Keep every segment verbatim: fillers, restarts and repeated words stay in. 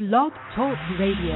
Blog Talk Radio.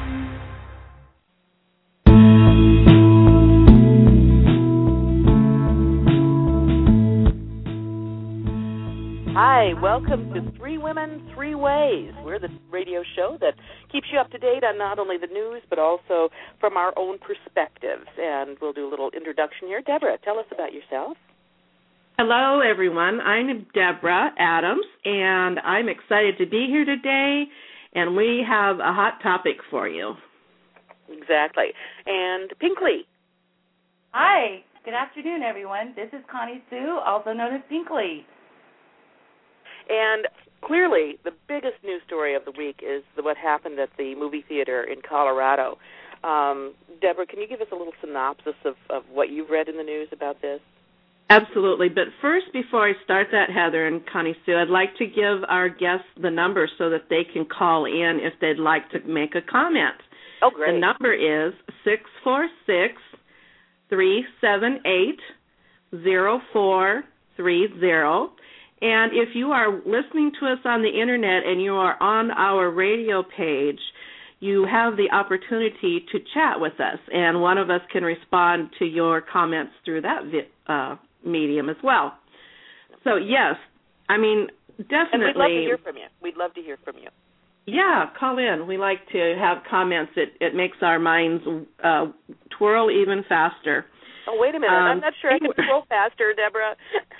Hi, welcome to Three Women, Three Ways. We're the radio show that keeps you up to date on not only the news, but also from our own perspectives. And we'll do a little introduction here. Deborah, tell us about yourself. Hello, everyone. I'm Deborah Adams, and I'm excited to be here today, and we have a hot topic for you. Exactly. And Pinkley. Hi. Good afternoon, everyone. This is Connie Sue, also known as Pinkley. And clearly, the biggest news story of the week is the, what happened at the movie theater in Colorado. Um, Deborah, can you give us a little synopsis of, of what you've read in the news about this? Absolutely. But first, before I start that, Heather and Connie Sue, I'd like to give our guests the number so that they can call in if they'd like to make a comment. Oh, great. The number is six four six, three seven eight, zero four three zero. And if you are listening to us on the Internet and you are on our radio page, you have the opportunity to chat with us, and one of us can respond to your comments through that uh, medium as well. So, yes, I mean, definitely. And we'd love to hear from you. We'd love to hear from you. Yeah, call in. We like to have comments. It, it makes our minds uh, twirl even faster. Oh, wait a minute. Um, I'm not sure I can twirl faster, Deborah.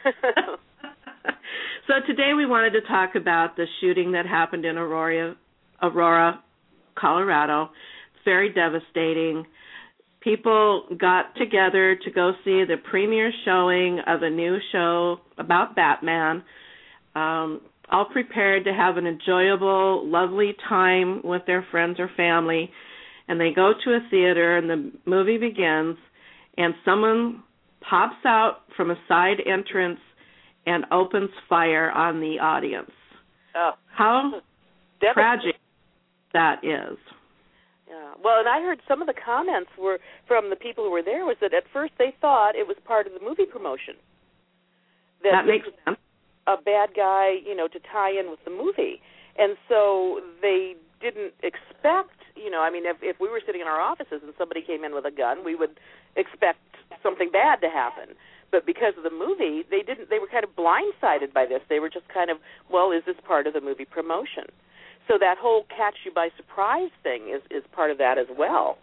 So today we wanted to talk about the shooting that happened in Aurora, Aurora, Colorado. It's very devastating. People got together to go see the premiere showing of a new show about Batman, um, all prepared to have an enjoyable, lovely time with their friends or family. And they go to a theater, and the movie begins, and someone pops out from a side entrance and opens fire on the audience. Oh, How tragic that is. Yeah. Well, and I heard some of the comments were from the people who were there was that at first they thought it was part of the movie promotion. That, that makes sense. A bad guy, you know, to tie in with the movie. And so they didn't expect, you know, I mean, if, if we were sitting in our offices and somebody came in with a gun, we would expect something bad to happen. But because of the movie, they didn't. They were kind of blindsided by this. They were just kind of, well, is this part of the movie promotion? So that whole catch you by surprise thing is, is part of that as well.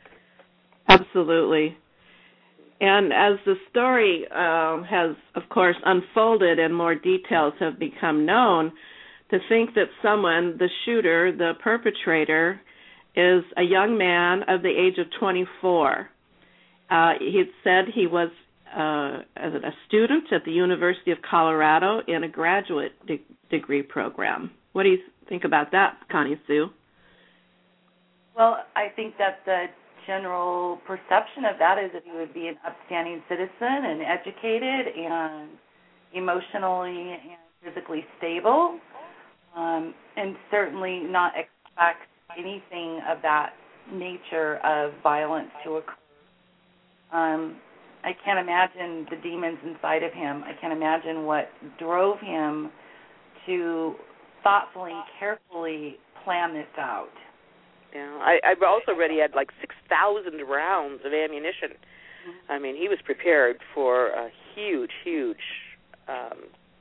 Absolutely. And as the story uh, has, of course, unfolded and more details have become known, to think that someone, the shooter, the perpetrator, is a young man of the age of twenty-four. Uh, he had said he was Uh, as a student at the University of Colorado in a graduate de- degree program. What do you think about that, Connie Sue? Well, I think that the general perception of that is that he would be an upstanding citizen and educated and emotionally and physically stable, um, and certainly not expect anything of that nature of violence to occur. Um, I can't imagine the demons inside of him. I can't imagine what drove him to thoughtfully, carefully plan this out. Yeah, I, I've also read he had like six thousand rounds of ammunition. Mm-hmm. I mean, he was prepared for a huge, huge um,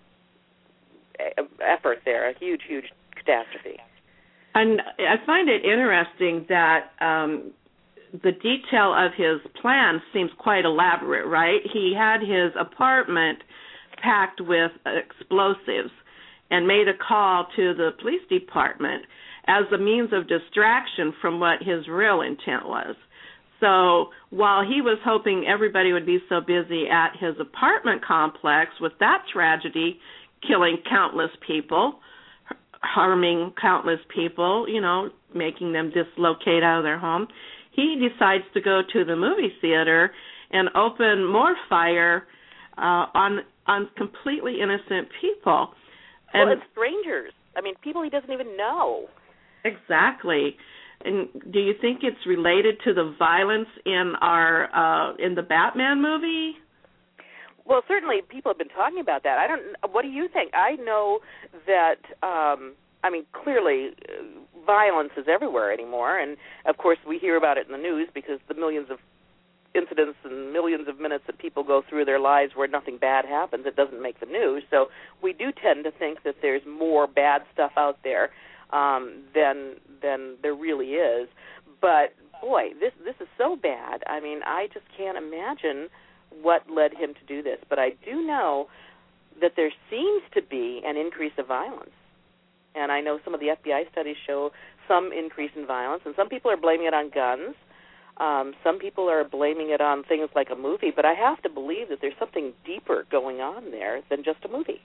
effort there, a huge, huge catastrophe. And I find it interesting that um, the detail of his plan seems quite elaborate, right? He had his apartment packed with explosives and made a call to the police department as a means of distraction from what his real intent was. So while he was hoping everybody would be so busy at his apartment complex with that tragedy, killing countless people, harming countless people, you know, making them dislocate out of their home, he decides to go to the movie theater and open more fire uh, on on completely innocent people. And, well, and strangers. I mean, people he doesn't even know. Exactly. And do you think it's related to the violence in our uh, in the Batman movie? Well, certainly people have been talking about that. I don't. What do you think? I know that. Um, I mean, clearly, violence is everywhere anymore, and of course we hear about it in the news because the millions of incidents and millions of minutes that people go through their lives where nothing bad happens, it doesn't make the news. So we do tend to think that there's more bad stuff out there um, than than there really is. But boy, this this is so bad. I mean, I just can't imagine what led him to do this. But I do know that there seems to be an increase of violence. And I know some of the F B I studies show some increase in violence, and some people are blaming it on guns. Um, some people are blaming it on things like a movie, but I have to believe that there's something deeper going on there than just a movie.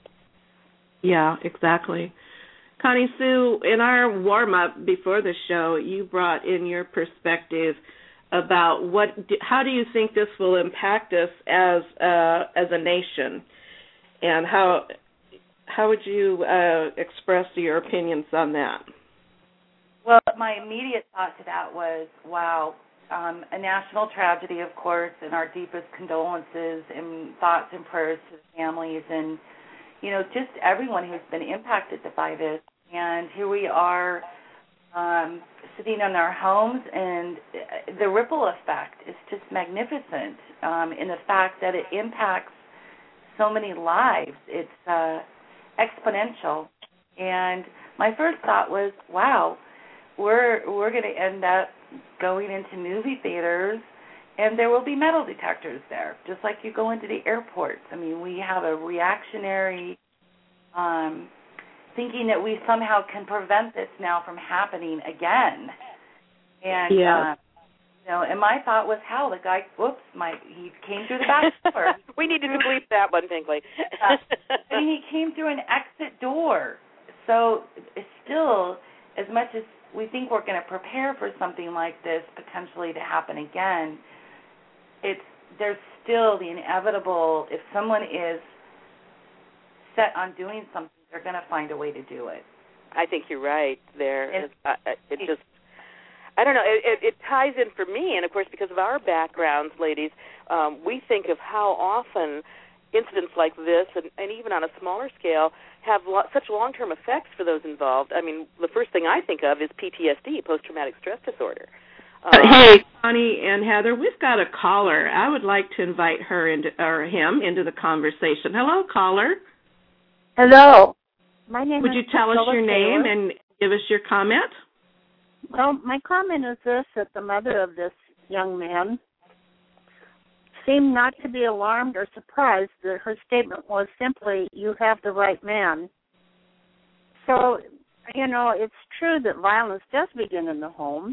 Yeah, exactly. Connie Sue, in our warm-up before the show, you brought in your perspective about what, how do you think this will impact us as uh, as a nation, and how how would you uh, express your opinions on that? Well, my immediate thought to that was, wow, um, a national tragedy, of course, and our deepest condolences and thoughts and prayers to the families and, you know, just everyone who's been impacted by this. And here we are um, sitting in our homes, and the ripple effect is just magnificent um, in the fact that it impacts so many lives. It's uh, exponential. And my first thought was, wow, we're we're going to end up going into movie theaters, and there will be metal detectors there, just like you go into the airports. I mean, we have a reactionary um, thinking that we somehow can prevent this now from happening again. And yeah. uh, you know, and my thought was, hell, the guy, whoops, my he came through the back door. We needed to bleep that one, Pinkley. uh, I mean, he came through an exit door. So it's still, as much as we think we're going to prepare for something like this potentially to happen again, it's there's still the inevitable, if someone is set on doing something, they're going to find a way to do it. I think you're right there. It, uh, it just, I don't know, it, it, it ties in for me, and of course because of our backgrounds, ladies, um, we think of how often incidents like this, and, and even on a smaller scale, have lo- such long-term effects for those involved. I mean, the first thing I think of is P T S D, post-traumatic stress disorder. Um, hey, Connie and Heather, we've got a caller. I would like to invite her into, or him into the conversation. Hello, caller. Hello. My name Would is you tell us Priscilla your name Taylor. and give us your comment? Well, my comment is this, that the mother of this young man seemed not to be alarmed or surprised that her statement was simply, you have the right man. So, you know, it's true that violence does begin in the home.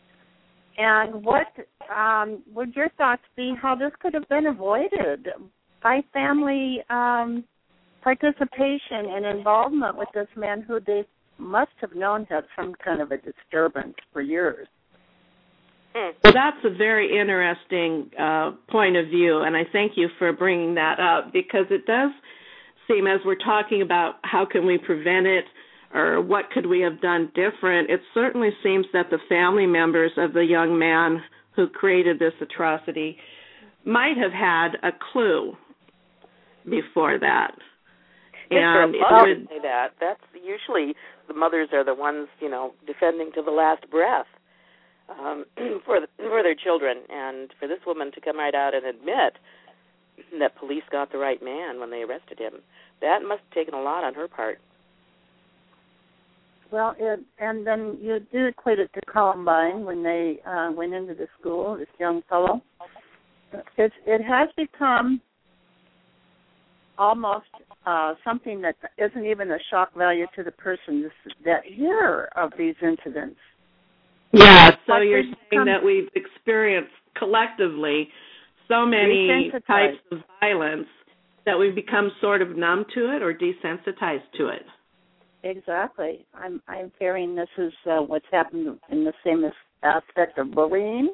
And what um, would your thoughts be how this could have been avoided by family um, participation and involvement with this man who they must have known had some kind of a disturbance for years? Well, that's a very interesting uh, point of view, and I thank you for bringing that up, because it does seem, as we're talking about how can we prevent it or what could we have done different, it certainly seems that the family members of the young man who created this atrocity might have had a clue before that. Yes, and for a it mother would, to say that, that's usually the mothers are the ones, you know, defending to the last breath um, for the, for their children. And for this woman to come right out and admit that police got the right man when they arrested him, that must have taken a lot on her part. Well, it, and then you do equate it to Columbine when they uh, went into the school, this young fellow. It, it has become almost uh, something that isn't even a shock value to the person that hear of these incidents. Yeah, so like you're saying that we've experienced collectively so many types of violence that we've become sort of numb to it or desensitized to it. Exactly. I'm I'm fearing this is uh, what's happened in the same aspect of bullying.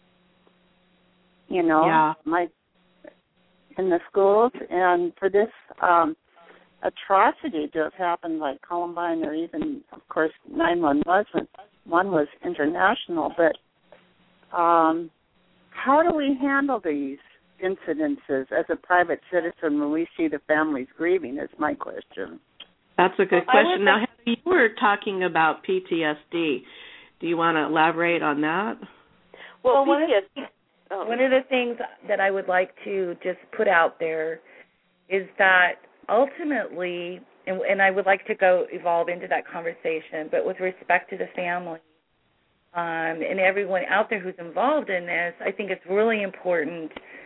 You know, yeah. my in the schools, and for this um, atrocity to have happened, like Columbine, or even, of course, nine one one was one was international. But um, how do we handle these incidences as a private citizen when we see the families grieving? Is my question. That's a good Well, I question. would Now, like- Heather, you were talking about P T S D. Do you want to elaborate on that? Well, Well, one of, P T S D, oh. one of the things that I would like to just put out there is that ultimately, and, and I would like to go evolve into that conversation, but with respect to the family um, and everyone out there who's involved in this, I think it's really important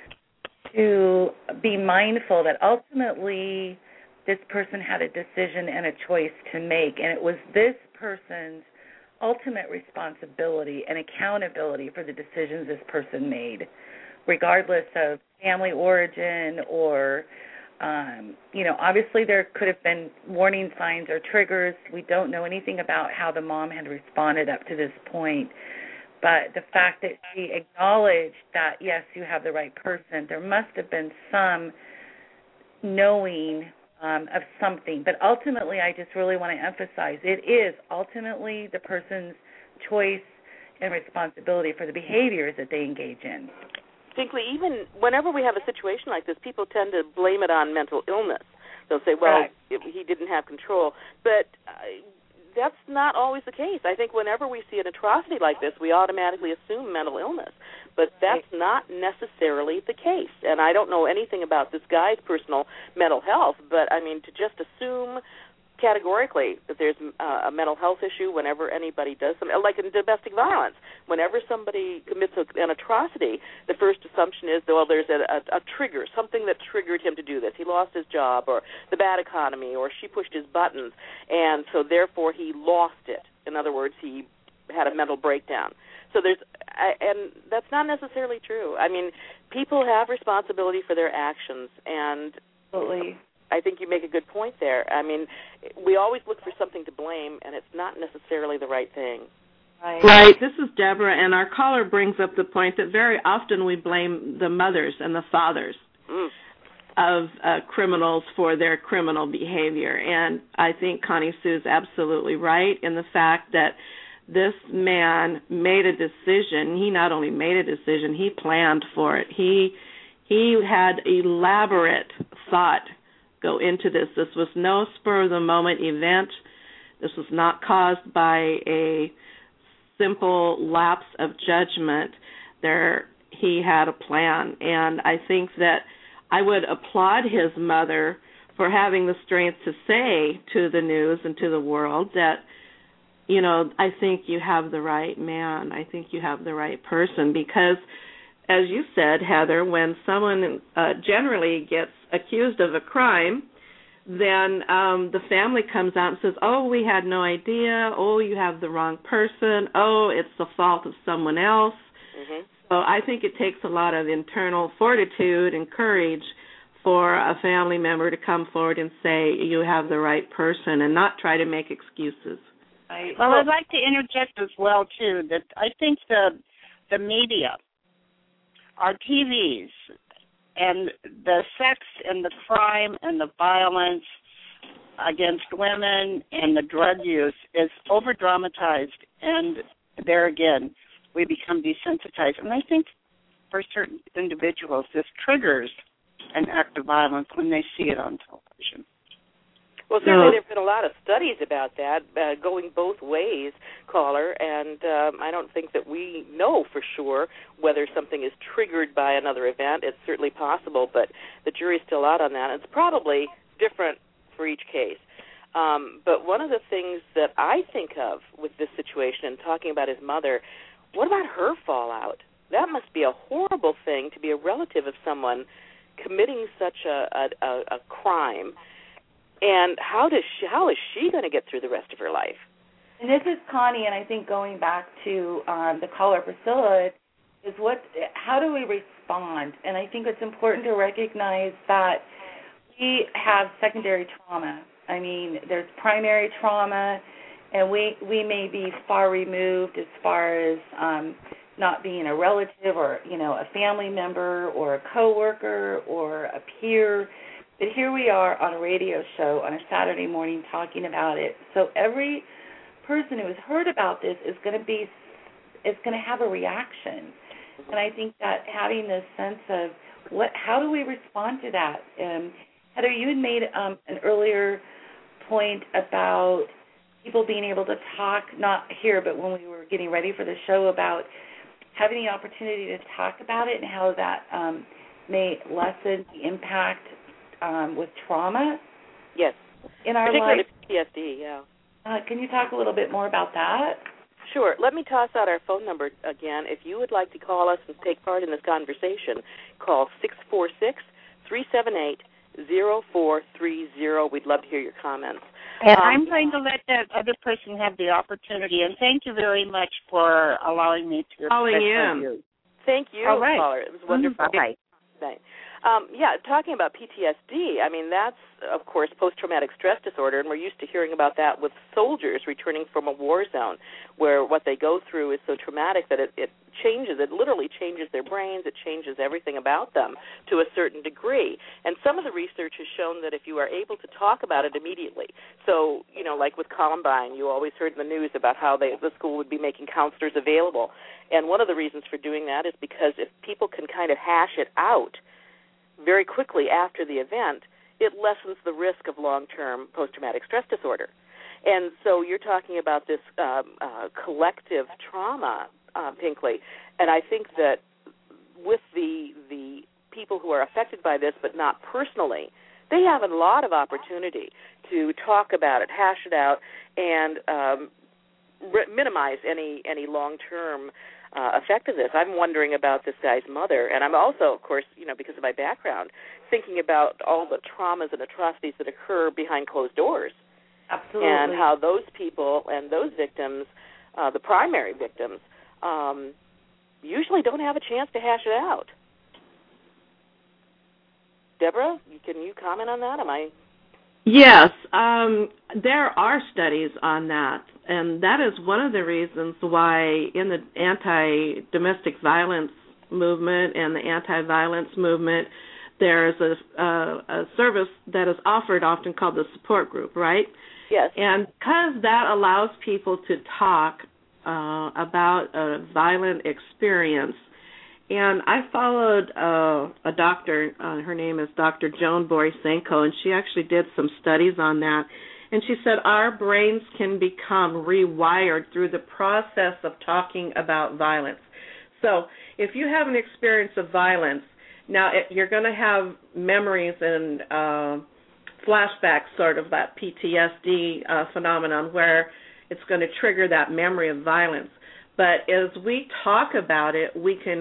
to be mindful that ultimately this person had a decision and a choice to make, and it was this person's ultimate responsibility and accountability for the decisions this person made, regardless of family origin or, um, you know, obviously there could have been warning signs or triggers. We don't know anything about how the mom had responded up to this point. But the fact that she acknowledged that, yes, you have the right person, there must have been some knowing um, of something. But ultimately, I just really want to emphasize, it is ultimately the person's choice and responsibility for the behaviors that they engage in. Distinctly, even whenever we have a situation like this, people tend to blame it on mental illness. They'll say, well, right. it, he didn't have control. But uh, that's not always the case. I think whenever we see an atrocity like this, we automatically assume mental illness. But that's not necessarily the case. And I don't know anything about this guy's personal mental health, but, I mean, to just assume categorically that there's uh, a mental health issue whenever anybody does something, like in domestic violence, whenever somebody commits a, an atrocity, the first assumption is, well, there's a, a, a trigger, something that triggered him to do this. He lost his job, or the bad economy, or she pushed his buttons, and so therefore he lost it. In other words, he had a mental breakdown. So there's, and that's not necessarily true. I mean, people have responsibility for their actions, and Absolutely. I think you make a good point there. I mean, we always look for something to blame, and it's not necessarily the right thing. Right. Right. This is Deborah, and our caller brings up the point that very often we blame the mothers and the fathers Mm. of uh, criminals for their criminal behavior. And I think Connie Sue is absolutely right in the fact that this man made a decision. He not only made a decision, he planned for it. He he had elaborate thought go into this. This was no spur-of-the-moment event. This was not caused by a simple lapse of judgment. There, he had a plan, and I think that I would applaud his mother for having the strength to say to the news and to the world that, you know, I think you have the right man. I think you have the right person, because, as you said, Heather, when someone uh, generally gets accused of a crime, then um, the family comes out and says, oh, we had no idea, oh, you have the wrong person, oh, it's the fault of someone else. Mm-hmm. So I think it takes a lot of internal fortitude and courage for a family member to come forward and say you have the right person and not try to make excuses. Right. Well, I'd like to interject as well, too, that I think the the media, our T Vs, and the sex and the crime and the violence against women and the drug use is over-dramatized. And there again, we become desensitized. And I think for certain individuals, this triggers an act of violence when they see it on television. Well, certainly there have been a lot of studies about that, uh, going both ways, caller, and um, I don't think that we know for sure whether something is triggered by another event. It's certainly possible, but the jury's still out on that. It's probably different for each case. Um, but one of the things that I think of with this situation and talking about his mother, what about her fallout? That must be a horrible thing to be a relative of someone committing such a, a, a, a crime. And how does she, how is she going to get through the rest of her life? And this is Connie, and I think going back to um, the caller Priscilla, is what? How do we respond? And I think it's important to recognize that we have secondary trauma. I mean, there's primary trauma, and we we may be far removed as far as um, not being a relative or, you know, a family member or a coworker or a peer. But here we are on a radio show on a Saturday morning talking about it. So every person who has heard about this is going to be is going to have a reaction. And I think that having this sense of what, how do we respond to that? Um, Heather, you had made um, an earlier point about people being able to talk, not here, but when we were getting ready for the show, about having the opportunity to talk about it and how that um, may lessen the impact um, with trauma. Yes. In our particularly life. P T S D, yeah. Uh, can you talk a little bit more about that? Sure. Let me toss out our phone number again. If you would like to call us and take part in this conversation, call six four six, three seven eight, zero four three zero. We'd love to hear your comments. And um, I'm going to let that other person have the opportunity, and thank you very much for allowing me to calling in. you. Thank you, All right. caller. It was wonderful. Mm-hmm. Bye. Bye. Um, yeah, talking about P T S D, I mean, that's, of course, post-traumatic stress disorder, and we're used to hearing about that with soldiers returning from a war zone, where what they go through is so traumatic that it, it changes, it literally changes their brains, it changes everything about them to a certain degree. And some of the research has shown that if you are able to talk about it immediately, so, you know, like with Columbine, you always heard in the news about how they, the school would be making counselors available. And one of the reasons for doing that is because if people can kind of hash it out very quickly after the event, it lessens the risk of long-term post-traumatic stress disorder. And so you're talking about this um, uh, collective trauma, uh, Pinkley, and I think that with the the people who are affected by this but not personally, they have a lot of opportunity to talk about it, hash it out, and um, re- minimize any, any long-term Uh, effect of this. I'm wondering about this guy's mother, and I'm also, of course, you know, because of my background, thinking about all the traumas and atrocities that occur behind closed doors. Absolutely. And how those people and those victims, uh, the primary victims, um, usually don't have a chance to hash it out. Deborah, can you comment on that? Am I... Yes, um, there are studies on that, and that is one of the reasons why in the anti-domestic violence movement and the anti-violence movement, there is a, uh, a service that is offered often called the support group, right? Yes. And because that allows people to talk uh, about a violent experience. And I followed uh, a doctor, uh, her name is Doctor Joan Borisenko, and she actually did some studies on that. And she said our brains can become rewired through the process of talking about violence. So if you have an experience of violence, now it, you're going to have memories and uh, flashbacks, sort of that P T S D uh, phenomenon, where it's going to trigger that memory of violence. But as we talk about it, we can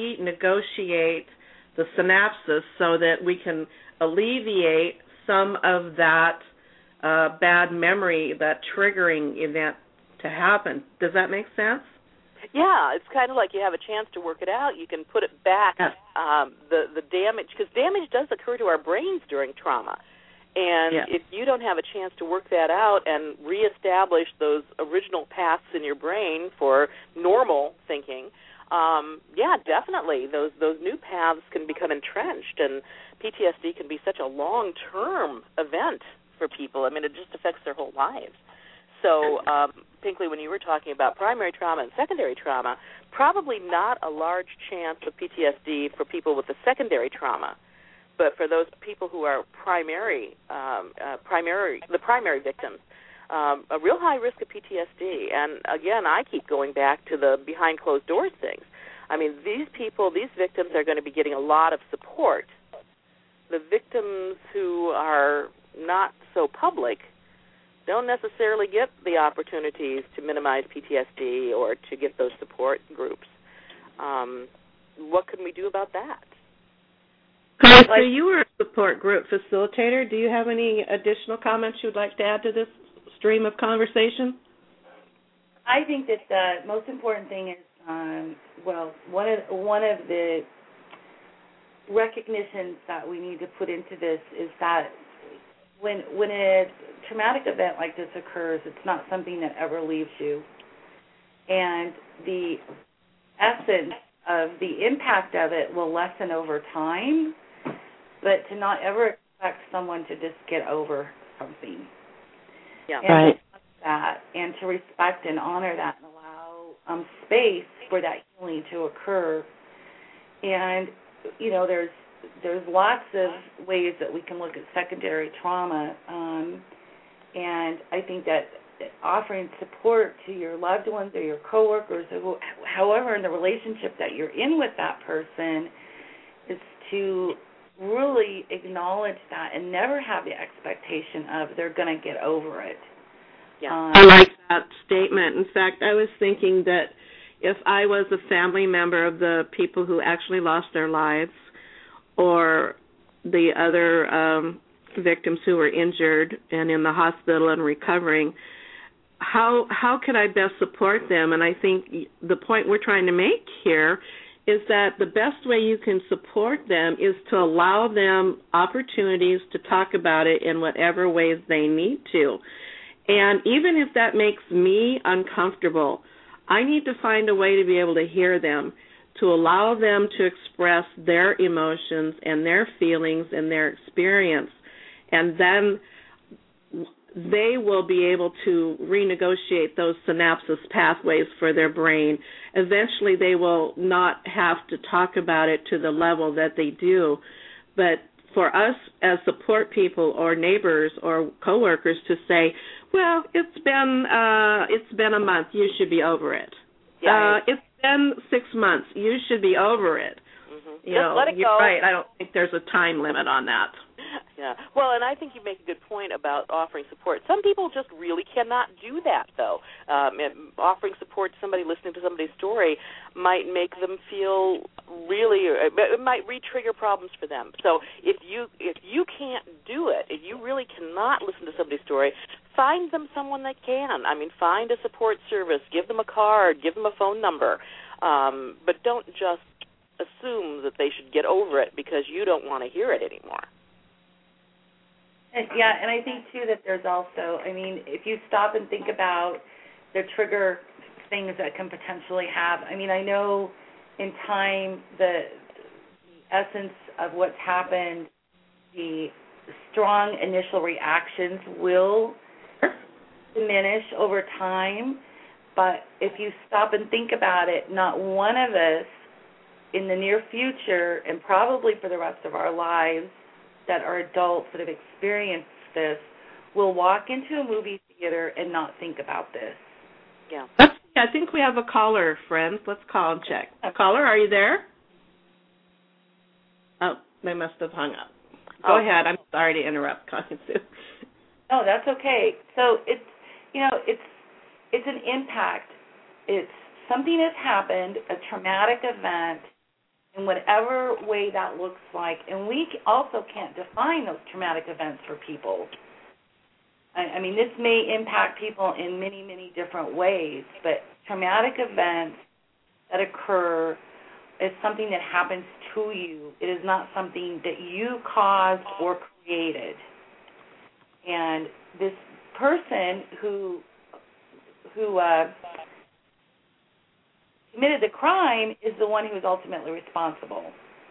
renegotiate the synapses so that we can alleviate some of that uh, bad memory, that triggering event to happen. Does that make sense? Yeah, it's kind of like you have a chance to work it out. You can put it back, yes. um, the, the damage, because damage does occur to our brains during trauma. And yeah. if you don't have a chance to work that out and reestablish those original paths in your brain for normal thinking, um, yeah, definitely, those those new paths can become entrenched, and P T S D can be such a long-term event for people. I mean, it just affects their whole lives. So, um, Pinkley, when you were talking about primary trauma and secondary trauma, probably not a large chance of P T S D for people with the secondary trauma. But for those people who are primary, um, uh, primary, the primary victims, um, a real high risk of P T S D. And again, I keep going back to the behind closed doors things. I mean, these people, these victims are going to be getting a lot of support. The victims who are not so public don't necessarily get the opportunities to minimize P T S D or to get those support groups. Um, what can we do about that? So you were a support group facilitator. Do you have any additional comments you'd like to add to this stream of conversation? I think that the most important thing is, um, well, one of one of the recognitions that we need to put into this is that when when a traumatic event like this occurs, it's not something that ever leaves you, and the essence of the impact of it will lessen over time. But to not ever expect someone to just get over something. Yeah. And right. to that, and to respect and honor that and allow um, space for that healing to occur. And, you know, there's there's lots of ways that we can look at secondary trauma. Um, And I think that offering support to your loved ones or your coworkers or who, however in the relationship that you're in with that person is to really acknowledge that and never have the expectation of they're going to get over it. Yeah. Um, I like that statement. In fact, I was thinking that if I was a family member of the people who actually lost their lives or the other um, victims who were injured and in the hospital and recovering, how how could I best support them? And I think the point we're trying to make here is that the best way you can support them is to allow them opportunities to talk about it in whatever ways they need to. And even if that makes me uncomfortable, I need to find a way to be able to hear them, to allow them to express their emotions and their feelings and their experience. And then they will be able to renegotiate those synapses pathways for their brain. Eventually, they will not have to talk about it to the level that they do. But for us as support people or neighbors or coworkers to say, well, it's been uh, it's been a month, you should be over it. Yeah, uh, it's been six months, you should be over it. Mm-hmm. You Just know, let it you're go. right. I don't think there's a time limit on that. Yeah. Well, and I think you make a good point about offering support. Some people just really cannot do that, though. Um, and offering support to somebody listening to somebody's story might make them feel really, it might re-trigger problems for them. So if you if you can't do it, if you really cannot listen to somebody's story, find them someone that can. I mean, find a support service, give them a card, give them a phone number, um, but don't just assume that they should get over it because you don't want to hear it anymore. And, yeah, and I think, too, that there's also, I mean, if you stop and think about the trigger things that can potentially have, I mean, I know in time the essence of what's happened, the strong initial reactions will diminish over time, but if you stop and think about it, not one of us in the near future and probably for the rest of our lives that are adults that have experienced this will walk into a movie theater and not think about this. Yeah. Let's, I think we have a caller, friends. Let's call and check. Okay. Caller, are you there? Oh, they must have hung up. Go oh. ahead. I'm sorry to interrupt, Connie Sue. No, that's okay. So it's, you know, it's it's an impact. It's something has happened, a traumatic event, in whatever way that looks like. And we also can't define those traumatic events for people. I, I mean, this may impact people in many, many different ways, but traumatic events that occur is something that happens to you. It is not something that you caused or created. And this person who who uh, committed the crime is the one who is ultimately responsible.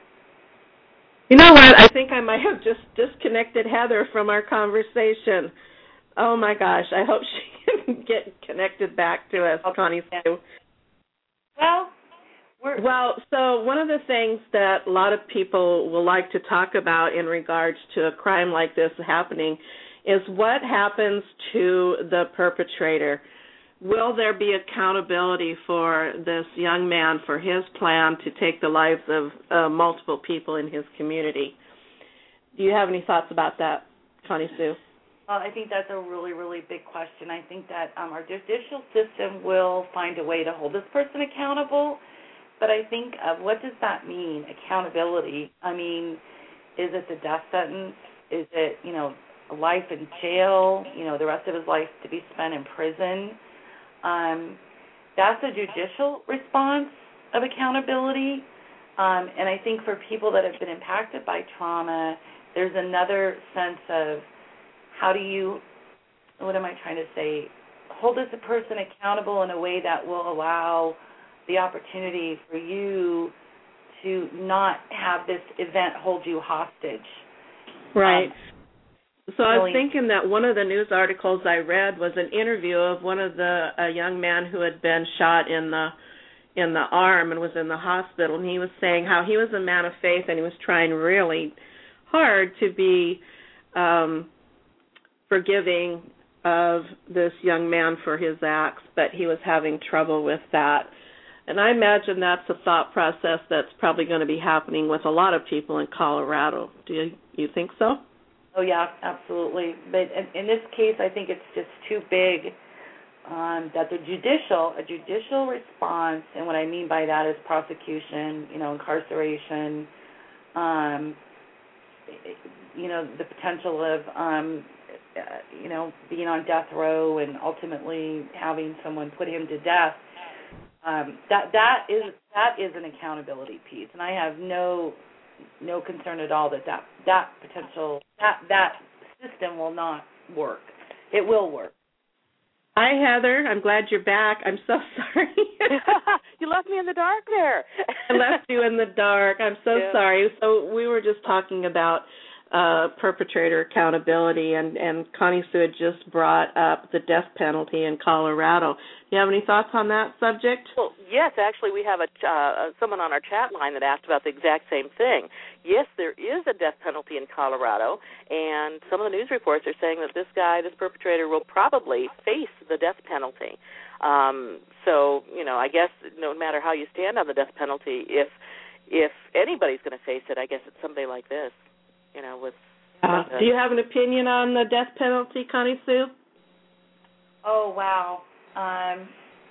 You know what? I think I might have just disconnected Heather from our conversation. Oh, my gosh. I hope she can get connected back to us, okay. Connie Sue. Well, we're... Well, so one of the things that a lot of people will like to talk about in regards to a crime like this happening is what happens to the perpetrator. Will there be accountability for this young man for his plan to take the lives of uh, multiple people in his community? Do you have any thoughts about that, Connie Sue? Well, I think that's a really, really big question. I think that um, our judicial system will find a way to hold this person accountable, but I think of what does that mean, accountability? I mean, is it the death sentence? Is it, you know, a life in jail, you know, the rest of his life to be spent in prison? Um, that's a judicial response of accountability. Um, and I think for people that have been impacted by trauma, there's another sense of how do you, what am I trying to say, hold this person accountable in a way that will allow the opportunity for you to not have this event hold you hostage. Right. Um, So I was really? thinking that one of the news articles I read was an interview of one of the a young man who had been shot in the in the arm and was in the hospital, and he was saying how he was a man of faith and he was trying really hard to be um, forgiving of this young man for his acts, but he was having trouble with that. And I imagine that's a thought process that's probably going to be happening with a lot of people in Colorado. Do you, you think so? Oh, yeah, absolutely. But in, in this case, I think it's just too big um, that the judicial, a judicial response, and what I mean by that is prosecution, you know, incarceration, um, you know, the potential of, um, uh, you know, being on death row and ultimately having someone put him to death. Um, that that is that is an accountability piece, and I have no no concern at all that that, that potential that that system will not work. It will work. Hi, Heather. I'm glad you're back. I'm so sorry. You left me in the dark there. I left you in the dark. I'm so yeah. sorry. So we were just talking about uh, perpetrator accountability, and, and Connie Sue had just brought up the death penalty in Colorado. Do you have any thoughts on that subject? Well, yes, actually, we have a uh, someone on our chat line that asked about the exact same thing. Yes, there is a death penalty in Colorado, and some of the news reports are saying that this guy, this perpetrator, will probably face the death penalty. Um, so, you know, I guess no matter how you stand on the death penalty, if if anybody's going to face it, I guess it's somebody like this. You know, with. Uh, do you have an opinion on the death penalty, Connie Sue? Oh wow. Um,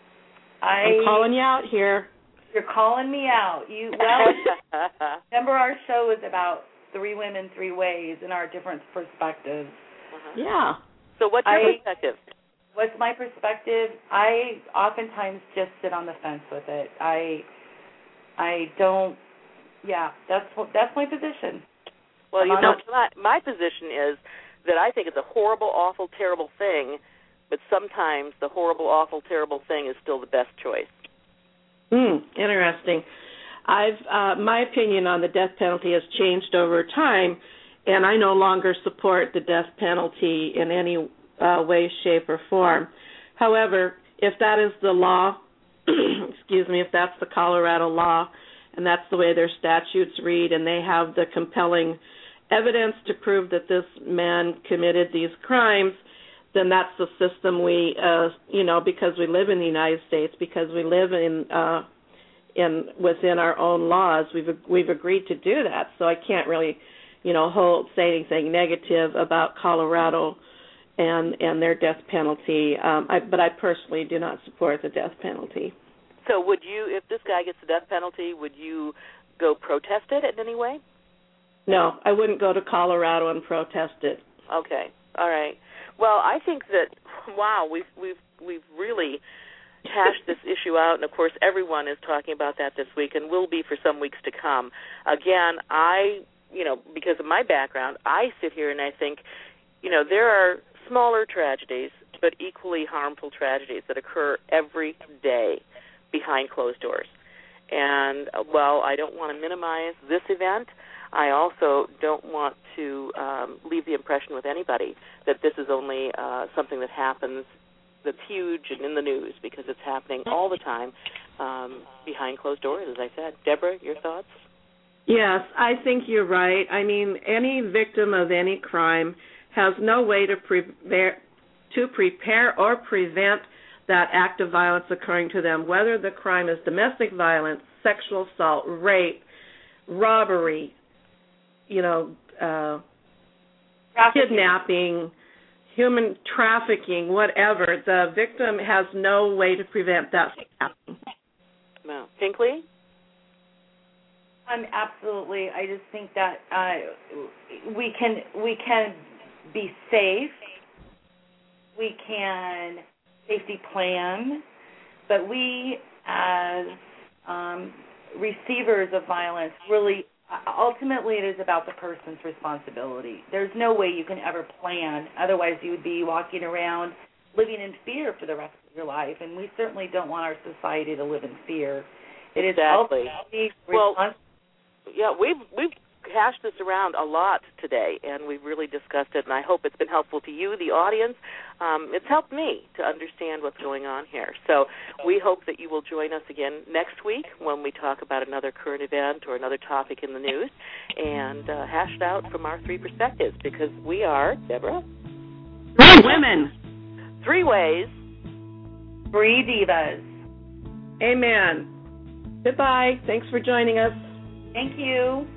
I, I'm calling you out here. You're calling me out. You well, remember our show is about three women, three ways, and our different perspectives. Uh-huh. Yeah. So what's your I, perspective? What's my perspective? I oftentimes just sit on the fence with it. I, I don't. Yeah, that's that's my position. Well, I'm you know, not, my, my position is that I think it's a horrible, awful, terrible thing, but sometimes the horrible, awful, terrible thing is still the best choice. Hmm, interesting. I've uh, my opinion on the death penalty has changed over time, and I no longer support the death penalty in any uh, way, shape, or form. However, if that is the law, excuse me, if that's the Colorado law, and that's the way their statutes read, and they have the compelling evidence to prove that this man committed these crimes, then that's the system we, uh, you know, because we live in the United States, because we live in, uh, in within our own laws, we've we've agreed to do that. So I can't really, you know, hold say anything negative about Colorado and and their death penalty. Um, I, but I personally do not support the death penalty. So would you, if this guy gets the death penalty, would you go protest it in any way? No, I wouldn't go to Colorado and protest it. Okay, all right. Well, I think that wow, we've we've we've really hashed this issue out, and of course, everyone is talking about that this week, and will be for some weeks to come. Again, I, you know, because of my background, I sit here and I think, you know, there are smaller tragedies, but equally harmful tragedies that occur every day behind closed doors. And while I don't want to minimize this event, I also don't want to um, leave the impression with anybody that this is only uh, something that happens that's huge and in the news, because it's happening all the time um, behind closed doors, as I said. Deborah, your thoughts? Yes, I think you're right. I mean, any victim of any crime has no way to prepare, to prepare or prevent that act of violence occurring to them, whether the crime is domestic violence, sexual assault, rape, robbery, you know, uh, kidnapping, human trafficking, whatever. The victim has no way to prevent that from happening. No. Pinkley? I'm absolutely. I just think that uh, we can we can be safe. We can safety plan, but we as um, receivers of violence really. Ultimately, it is about the person's responsibility. There's no way you can ever plan. Otherwise, you would be walking around living in fear for the rest of your life, and we certainly don't want our society to live in fear. It is exactly. ultimately well, responsibility. Yeah, we've we've hashed this around a lot today, and we've really discussed it, and I hope it's been helpful to you, the audience. Um, it's helped me to understand what's going on here. So we hope that you will join us again next week when we talk about another current event or another topic in the news, and uh, hash it out from our three perspectives, because we are, Deborah? Three women. three ways. Free divas. Amen. Goodbye. Thanks for joining us. Thank you.